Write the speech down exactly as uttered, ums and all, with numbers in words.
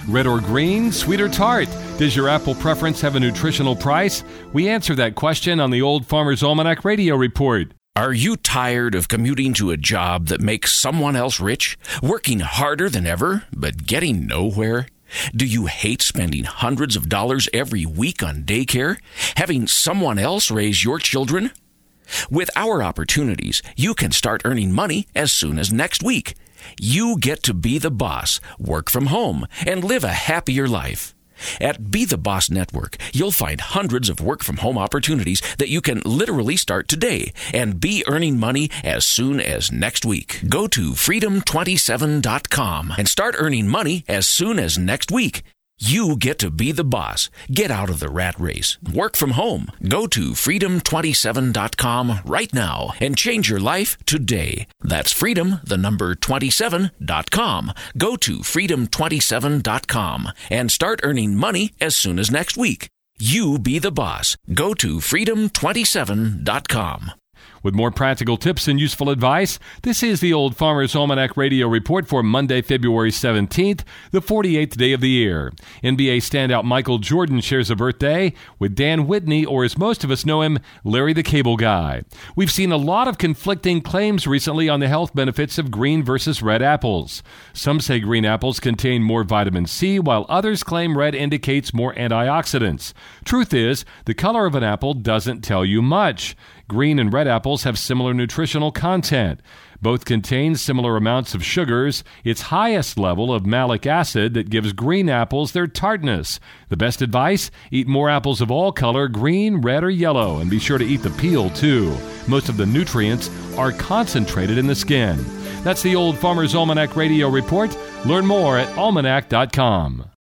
Red or green, sweet or tart? Does your apple preference have a nutritional price? We answer that question on the Old Farmer's Almanac Radio Report. Are you tired of commuting to a job that makes someone else rich? Working harder than ever, but getting nowhere? Do you hate spending hundreds of dollars every week on daycare? Having someone else raise your children? With our opportunities, you can start earning money as soon as next week. You get to be the boss, work from home, and live a happier life. At Be the Boss Network, you'll find hundreds of work-from-home opportunities that you can literally start today and be earning money as soon as next week. Go to freedom twenty-seven dot com and start earning money as soon as next week. You get to be the boss. Get out of the rat race. Work from home. Go to freedom twenty-seven dot com right now and change your life today. That's freedom, the number twenty-seven dot com. Go to freedom twenty-seven dot com and start earning money as soon as next week. You be the boss. Go to freedom twenty-seven dot com. With more practical tips and useful advice, this is the Old Farmer's Almanac Radio Report for Monday, February seventeenth, the forty-eighth day of the year. N B A standout Michael Jordan shares a birthday with Dan Whitney, or as most of us know him, Larry the Cable Guy. We've seen a lot of conflicting claims recently on the health benefits of green versus red apples. Some say green apples contain more vitamin C, while others claim red indicates more antioxidants. Truth is, the color of an apple doesn't tell you much. Green and red apples have similar nutritional content. Both contain similar amounts of sugars. It's highest level of malic acid that gives green apples their tartness. The best advice? Eat more apples of all color, green, red, or yellow, and be sure to eat the peel, too. Most of the nutrients are concentrated in the skin. That's the Old Farmer's Almanac Radio Report. Learn more at almanac dot com.